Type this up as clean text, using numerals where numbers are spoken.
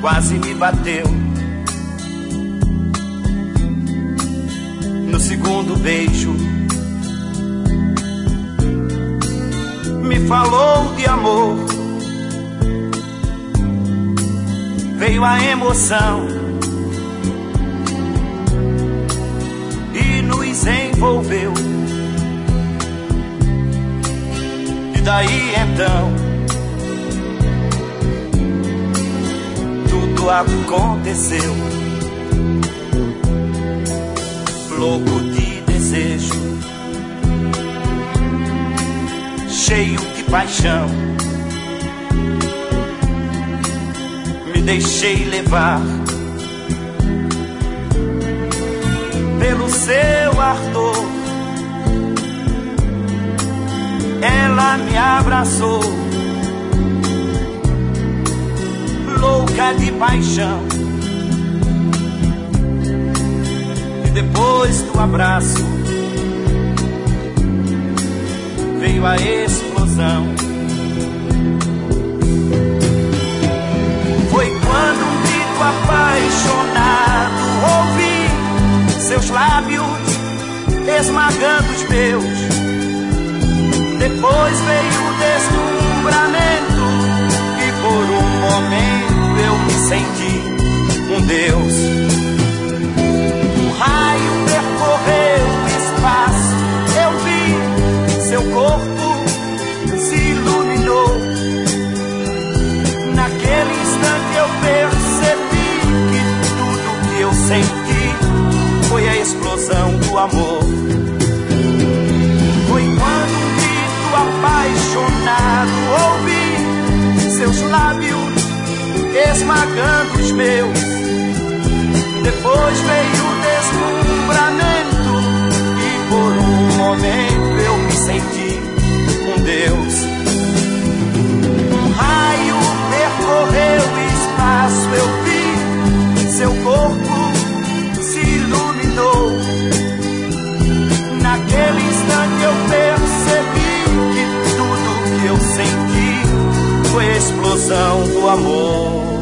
quase me bateu. No segundo beijo me falou de amor. Veio a emoção e nos envolveu. E daí então tudo aconteceu. Louco de desejo, cheio de paixão, me deixei levar pelo seu ardor. Ela me abraçou, louca de paixão. E depois do abraço veio a explosão. Foi quando um grito apaixonado ouvi seus lábios esmagando os meus. Depois veio o deslumbramento e por um momento eu me senti um Deus. O raio percorreu o espaço, eu vi seu corpo se iluminou. Naquele instante eu percebi que tudo que eu senti foi a explosão do amor. Foi quando um grito apaixonado ouvi seus lábios esmagando os meus. Depois veio o deslumbramento e por um momento eu me senti um Deus. Um raio percorreu o espaço, eu vi seu corpo se iluminou. Naquele instante eu percebi que tudo que eu senti foi a explosão do amor.